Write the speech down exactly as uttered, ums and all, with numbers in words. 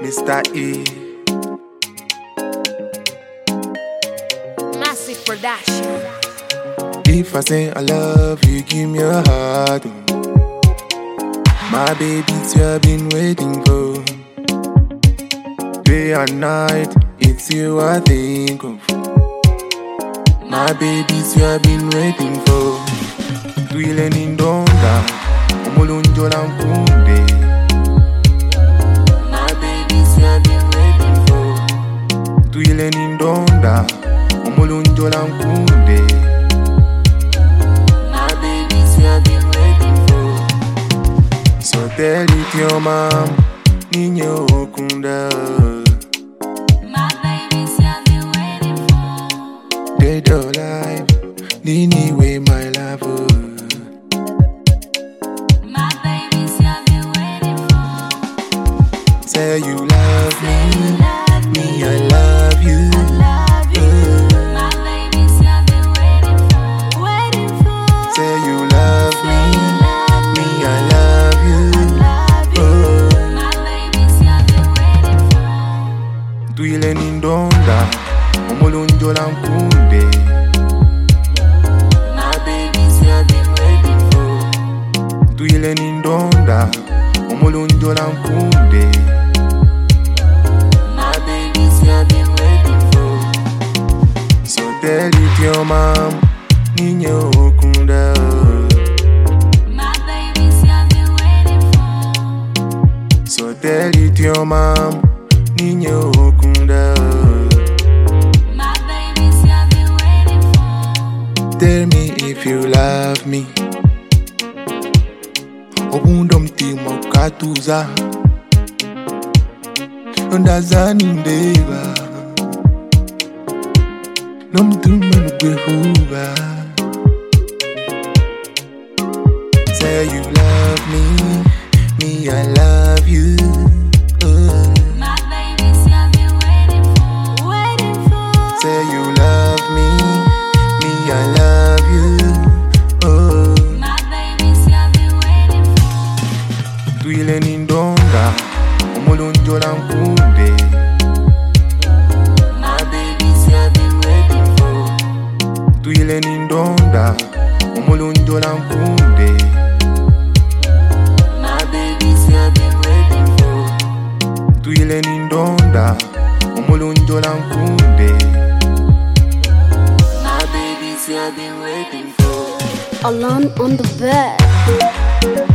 Mister E. Massive production. If I say I love you, give me your heart. Oh. My baby's you I've been waiting for. Day and night, it's you I think of. My baby's you I've been waiting for. Dwelling in Donda, Omolunjola Nkunde. My baby's you I've been waiting for. Dwelling in Donda, Omolunjola Nkunde. My baby's you I've been waiting for. So tell it to your mom, Ninyo Okunda. My baby's you I've been waiting for. Dead or alive, Nini way my love. My baby's you I've been waiting for. Say you love me, Love me I love you. love you. My baby's you I've been waiting for. Waiting for. Say you love me, Love me I love you. love you. My baby's you I've been waiting for. Dwelling in Donda, Omolunjola Nkunde. My baby's you I've been waiting for. Dwelling in Donda, Omolunjola Nkunde. My baby's you I've been waiting for. So tell it to your mom, Ninyo Okunda. My baby's you I've been waiting for. So tell it to your mom, Ninyo Okunda. My baby's you I've been waiting for. Tell me if you love me. Obunda mtima ukatuza Ndazani ndeba Nomtuma nukwehuba. Say you love me, me I love you. Uh. My baby's you I've been waiting for. Waiting for. Say you love me, me I love you. Oh. My baby's you I've been waiting for. Dwelling in Donda, Omolunjola Nkunde. My baby's you I've been waiting for. Dwelling in Donda, Omolunjola Nkunde. My baby's you I've been waiting for. Dwelling in Donda, Omolunjola Nkunde. My baby's you I've been waiting for. Alone on the bed.